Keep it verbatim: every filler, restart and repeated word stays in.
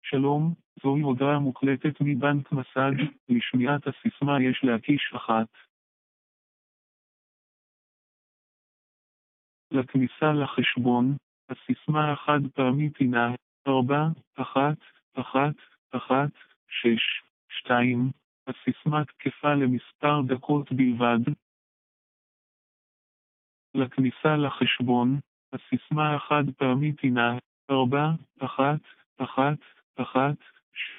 שלום, זוהי הודעה מוקלטת מבנק מסד, לשמיעת הסיסמה יש להקיש אחת. לכניסה לחשבון, הסיסמה החד פעמית הינה ארבע, אחת, אחת, אחת, שש, שתיים. הסיסמה תקפה למספר דקות בלבד. לכניסה לחשבון, הסיסמה החד פעמית הינה ארבע, אחת, אחת, אחת,